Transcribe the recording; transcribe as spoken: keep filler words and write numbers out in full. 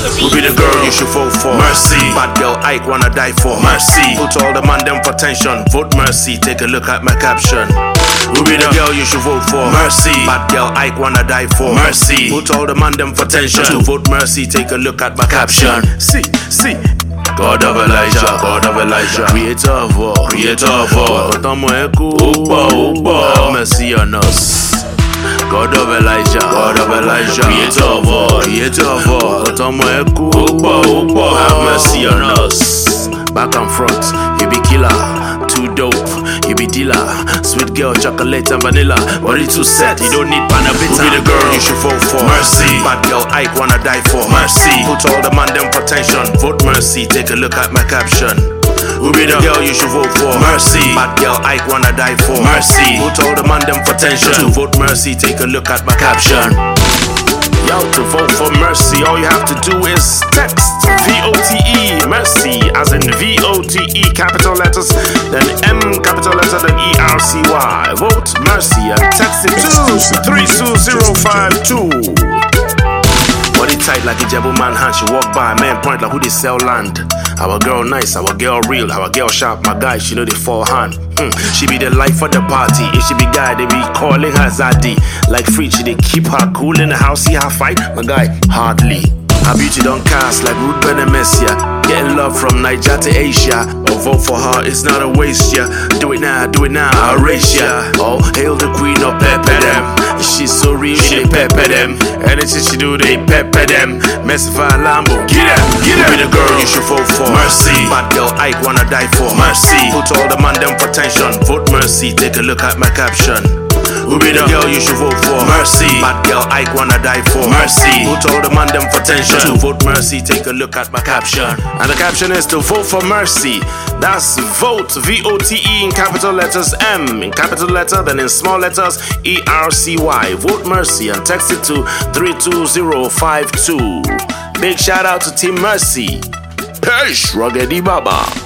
Who be the girl you should vote for? Mercy. Bad girl Ike wanna die for? Mercy. Put all the man them for tension. Vote Mercy. Take a look at my caption. Who be the girl you should vote for? Mercy. Bad girl Ike wanna die for? Mercy. Put all the man them for tension. To vote Mercy. Take a look at my caption. See, see. God of Elijah, God of Elijah, creator of all, creator of all. Opa, Opa, have mercy on us. God of Elijah, God of Elijah, creator of all, creator of all. Opa, Opa, have mercy on us. Back and front, you be killer, too dope, you be dealer. Sweet girl, chocolate and vanilla, body too set, you don't need panabita. Who be the girl you should vote for? Mercy. Bad girl Ike wanna die for? Mercy. Put all the man them for tension. Vote Mercy, take a look at my caption. Who be the girl you should vote for? Mercy. Bad girl Ike wanna die for? Mercy. Put all the man them for tension. To vote Mercy, take a look at my caption. Yo, to vote for Mercy, all you have to do is text V O T E, Mercy, as in V O T E, capital letters, then M, capital letter, then E R C Y. Vote Mercy and text it to three two zero five two. Body tight like a Jebel man hand, she walk by, man point like who they sell land. Our girl nice, our girl real, our girl sharp, my guy, she know they fall hand. Hmm. She be the life of the party, if she be guy, they be calling her Zaddy. Like free, she they keep her cool in the house, see her fight, my guy, hardly. Her beauty don't cast like Ruth Benemesia. Getting love from Niger to Asia. Or vote for her, it's not a waste, yeah. Do it now, do it now, I'll race ya. Oh, hail the queen of pepper them. She's so real, she pepper them. Anything she do, they pepper them. Messify Lambo, get up, get up. Be the girl you should vote for? Mercy. Bad girl Ike wanna die for? Mercy. Put all the man them for tension. Vote Mercy, take a look at my caption. Who be the girl you should vote for? Mercy. Bad girl Ike wanna die for? Mercy. Put all the man them for tension. To vote Mercy, take a look at my caption. And the caption is to vote for Mercy. That's vote, V O T E in capital letters, M in capital letter, then in small letters, E R C Y. Vote Mercy and text it to three two zero five two. Big shout out to Team Mercy. Hey, Ruggedy Baba.